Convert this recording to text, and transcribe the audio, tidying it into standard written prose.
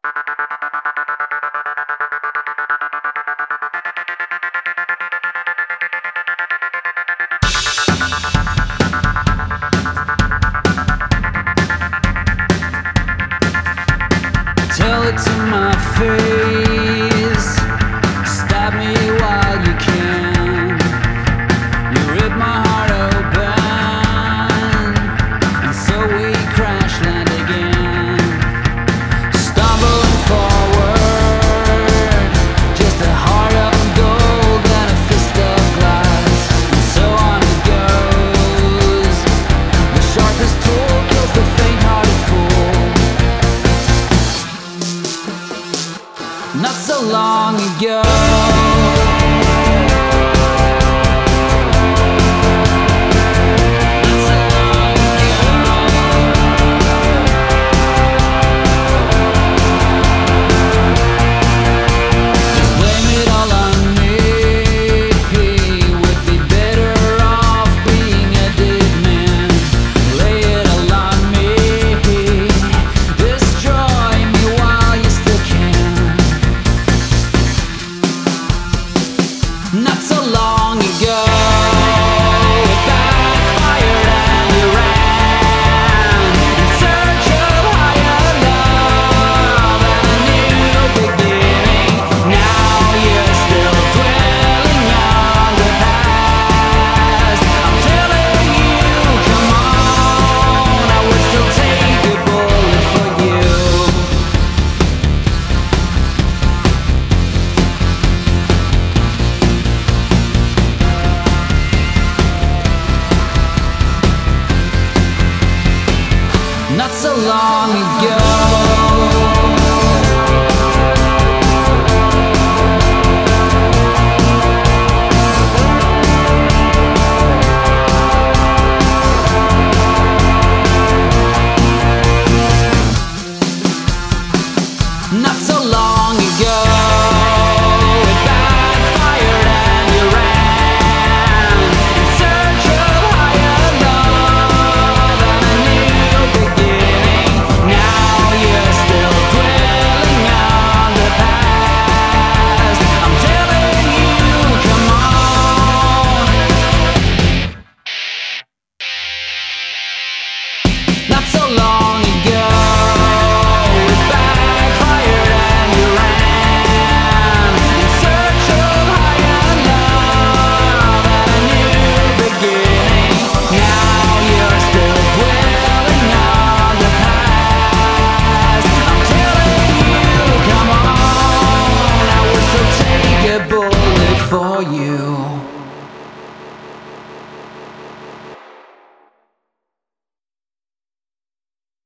Tell it to my face, stab me while you can. You rip my heart open, and so we crash land again. Stumbling forward, just a heart of gold and a fist of glass, and so on it goes. The sharpest tool kills the faint-hearted fool. Not so long ago